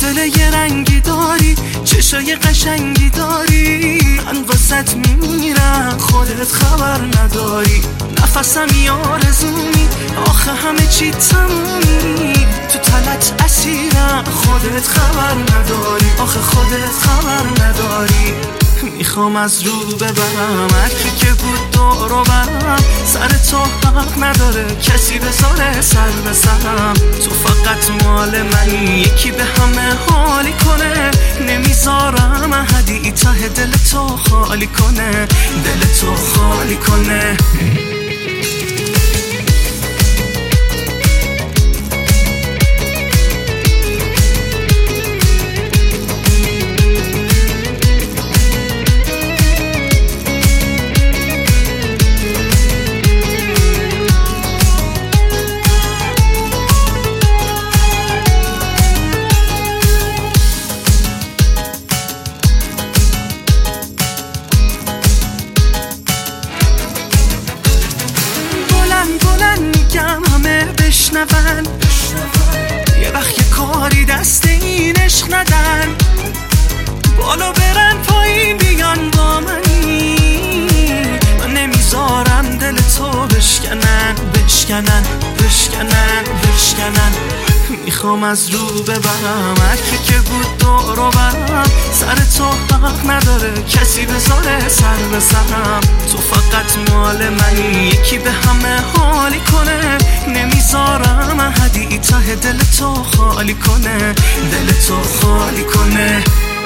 دل یه رنگی داری، چشای قشنگی داری، من واسط میمیرم خودت خبر نداری. نفسم آرزومی، آخه همه چی تمومی، تو تنت اسیرم خودت خبر نداری، آخه خودت خبر نداری. میخوام از رو ببرم هرکی که بود دور و برم، سر تو حق نداره کسی بذاره سر به سرم. تو فقط مال منی، یکی به همه حالی کنه، نمیذارم احدی ته دل تو خالی کنه، دل تو خالی کنه. بلند میگم همه بشنون، یه وقت یه کاری دست این عشق ندن، بالا برن پایین بیان با منی، من نمیذارم دل تو بشکنن بشکنن بشکنن بشکنن. میخوام از رو ببرم هرکی که بود دور و برم، سر تو حق نداره کسی بذاره سر به سرم. تو فقط مال منی، یکی به همه حالی کنه، نمیذارم احدی ته دل تو خالی کنه، دل تو خالی کنه.